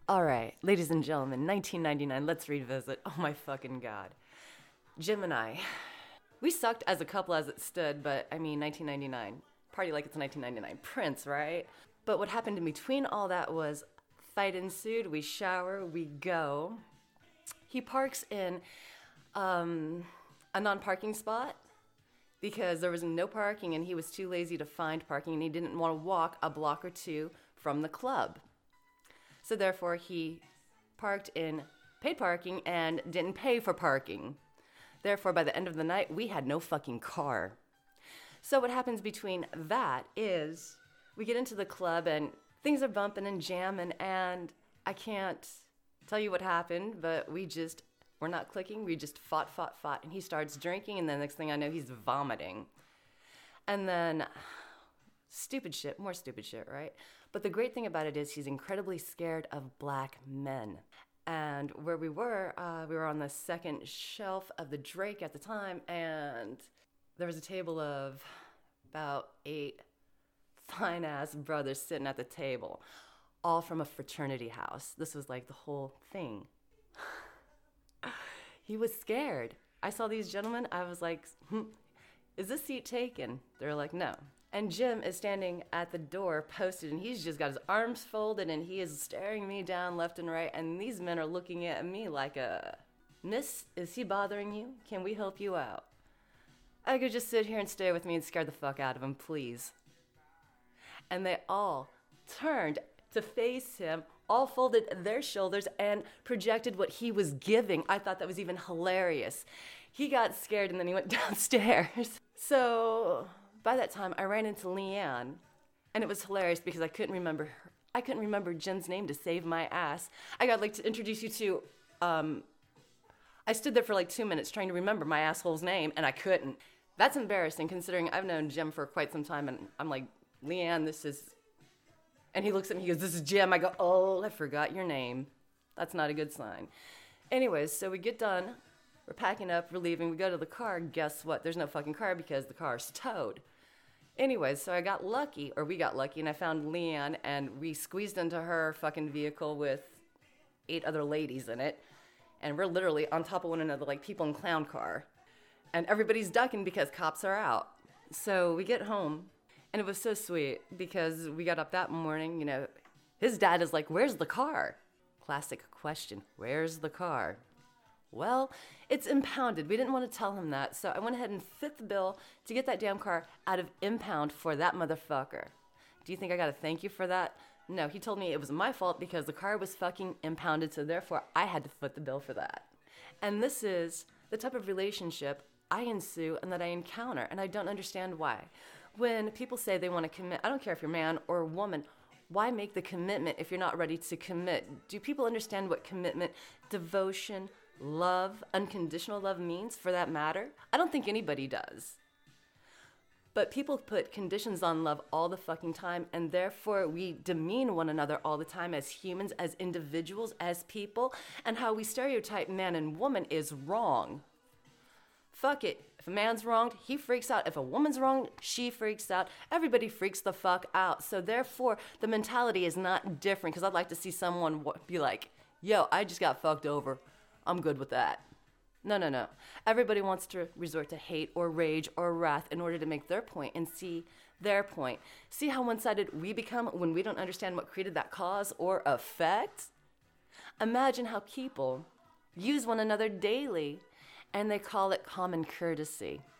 All right, ladies and gentlemen, 1999, let's revisit. Oh my fucking God. Jim and I, we sucked as a couple as it stood, but I mean, 1999. Party like it's 1999. Prince, right? But what happened in between all that was fight ensued, we shower, we go. He parks in a non-parking spot because there was no parking and he was too lazy to find parking and he didn't want to walk a block or two from the club. So therefore, he parked in paid parking and didn't pay for parking. Therefore, by the end of the night, we had no fucking car. So what happens between that is we get into the club and things are bumping and jamming, and I can't tell you what happened, but we're not clicking. We just fought. And he starts drinking, and then next thing I know, he's vomiting. And then more stupid shit, right? But the great thing about it is he's incredibly scared of black men. And where we were on the second shelf of the Drake at the time, and there was a table of about 8 fine-ass brothers sitting at the table, all from a fraternity house. This was like the whole thing. He was scared. I saw these gentlemen, I was like, is this seat taken? They're like, no. And Jim is standing at the door posted, and he's just got his arms folded, and he is staring me down left and right, and these men are looking at me like Miss, is he bothering you? Can we help you out? I could just sit here and stay with me and scare the fuck out of him, please. And they all turned to face him, all folded their shoulders and projected what he was giving. I thought that was even hilarious. He got scared, and then he went downstairs. So by that time, I ran into Leanne, and it was hilarious because I couldn't remember Jim's name to save my ass. I got to introduce you to, I stood there for like 2 minutes trying to remember my asshole's name, and I couldn't. That's embarrassing considering I've known Jim for quite some time, and I'm like, Leanne, this is, and he looks at me, he goes, this is Jim. I go, oh, I forgot your name. That's not a good sign. Anyways, so we get done. We're packing up, we're leaving, we go to the car. Guess what? There's no fucking car because the car's towed. Anyways, so we got lucky, and I found Leanne, and we squeezed into her fucking vehicle with 8 other ladies in it. And we're literally on top of one another like people in clown car. And everybody's ducking because cops are out. So we get home, and it was so sweet because we got up that morning, his dad is like, where's the car? Classic question, where's the car? Well, it's impounded. We didn't want to tell him that, so I went ahead and fit the bill to get that damn car out of impound for that motherfucker. Do you think I got to thank you for that? No, he told me it was my fault because the car was fucking impounded, so therefore I had to foot the bill for that. And this is the type of relationship I ensue and that I encounter, and I don't understand why. When people say they want to commit, I don't care if you're man or woman, why make the commitment if you're not ready to commit? Do people understand what commitment, devotion, love, unconditional love means for that matter? I don't think anybody does. But people put conditions on love all the fucking time, and therefore we demean one another all the time as humans, as individuals, as people, and how we stereotype man and woman is wrong. Fuck it. If a man's wronged, he freaks out. If a woman's wronged, she freaks out. Everybody freaks the fuck out. So therefore, the mentality is not different, because I'd like to see someone be like, yo, I just got fucked over. I'm good with that. No. Everybody wants to resort to hate or rage or wrath in order to make their point and see their point. See how one-sided we become when we don't understand what created that cause or effect? Imagine how people use one another daily and they call it common courtesy.